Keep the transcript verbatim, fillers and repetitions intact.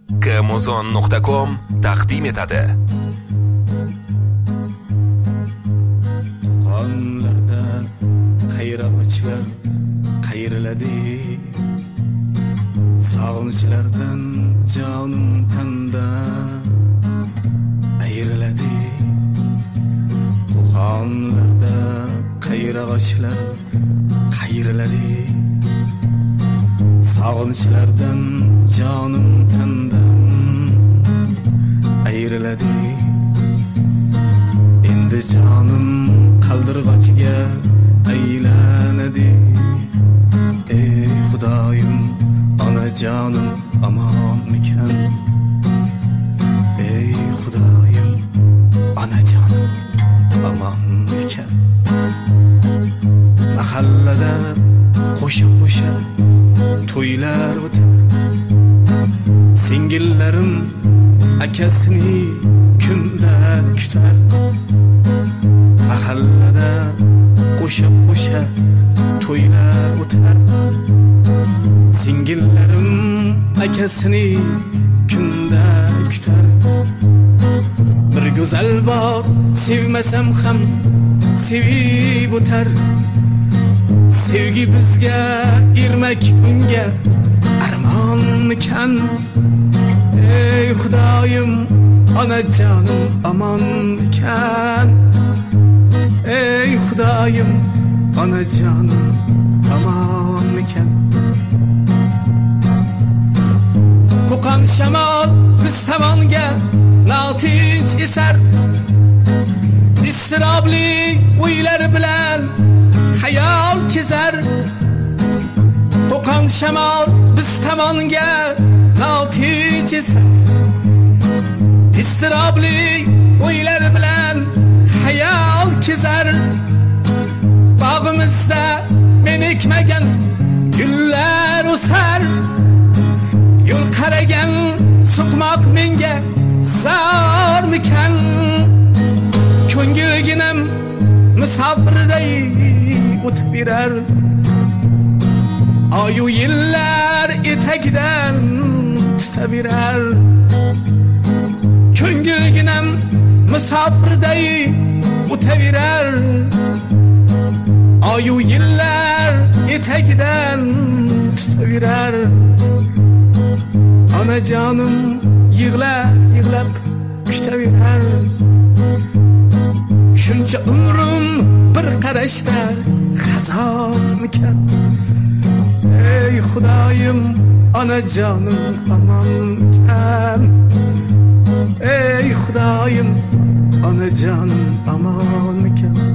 Amazon nuqta com taqdim etadi. Qonlarda qayrag'ochlar qayriladi. Sog'inchlardan jonim tanda ayriladi. Qonlarda qayrag'ochlar qayriladi. Sog'inchlardan jonim tanda ayriladi. Endi jonim qaldirg'ochga aylanadi. Ey Xudoyim, onajonim amonmikan? Ey Xudoyim, onajonim amonmikan? Mahallada qo'sha-qo'sha to'ylar o'tar. Singillarim akasini kunda kutar. Mahallada qo'sha-qo'sha to'ylar o'tar. Singillarim akasini kunda kutar. Bir go'zal bor, sevmasam ham sevib o'tar. Sevgi bizga ermak unga armonmikan? Ey Xudoyim, onajonim amonmikan? Ey Xudoyim, onajonim amonmikan? Qo'qon shamol biz samonga notinch esar. Isrobli o'ylar bilan xayol kezar. Qo'qon shamol biz tomonga notinch esar. Isrobli o'ylar bilan xayol kezar. Bog'imizda men ekmagan gullar o'sar. Yo'l qaragan suqmoq menga zormikan? Ko'ngilginam musofirday o'tib yurar. Oyu yillar etagidan tutaverar. Ko'ngilginam musofirday o'taverar. Oyu yillar etagidan tutaverar. Onajonim yig'lab yig'lab kutaverar. Shuncha umrim bir qarashda xazonmikan? Ey Xudoyim, onajonim amonmikan? Ey Xudoyim, onajonim amonmikan?